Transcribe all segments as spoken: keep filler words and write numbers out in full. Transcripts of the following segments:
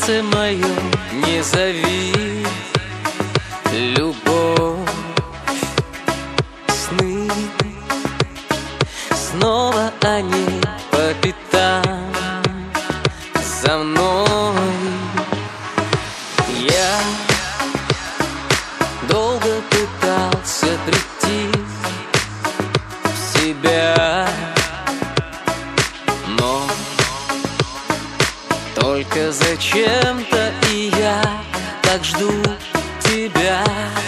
сердце мое, не зови. Любовь, сны, снова они по пятам за мной. Я долго пытался прийти в себя, но только зачем-то и я так жду тебя.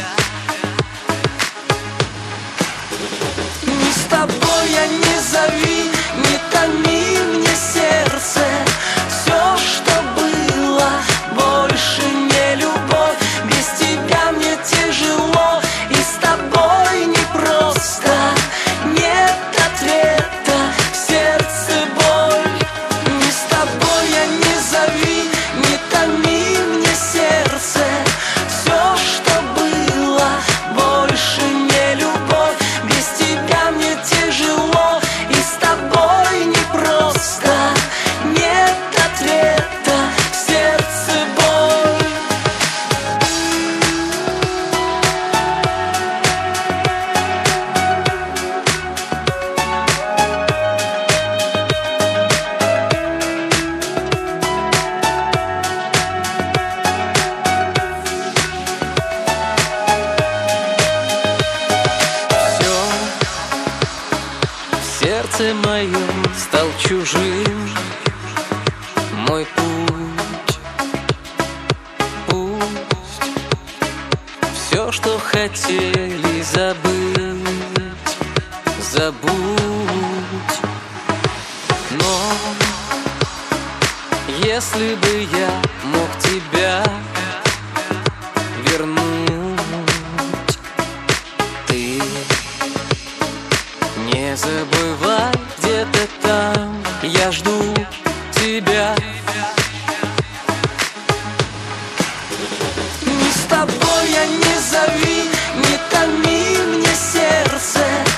Не с тобой я, не зови, не томи мне сердце. Все, что было, больше не любовь. Без тебя мне тяжело, и с тобой непросто. Нет ответа, в сердце боль. Не с тобой я, не зови, не томи мне сердце. Все, что было, больше не любовь. Без тебя мне тяжело, и с тобой непросто. Нет ответа, в сердце боль. Все в сердце моем стал чужим. Мой путь, пусть все, что хотели забыть, забудь. Но если бы я мог тебя вернуть, ты не забывай, где-то там я жду тебя. Не с тобой я, не зови, не томи мне сердце.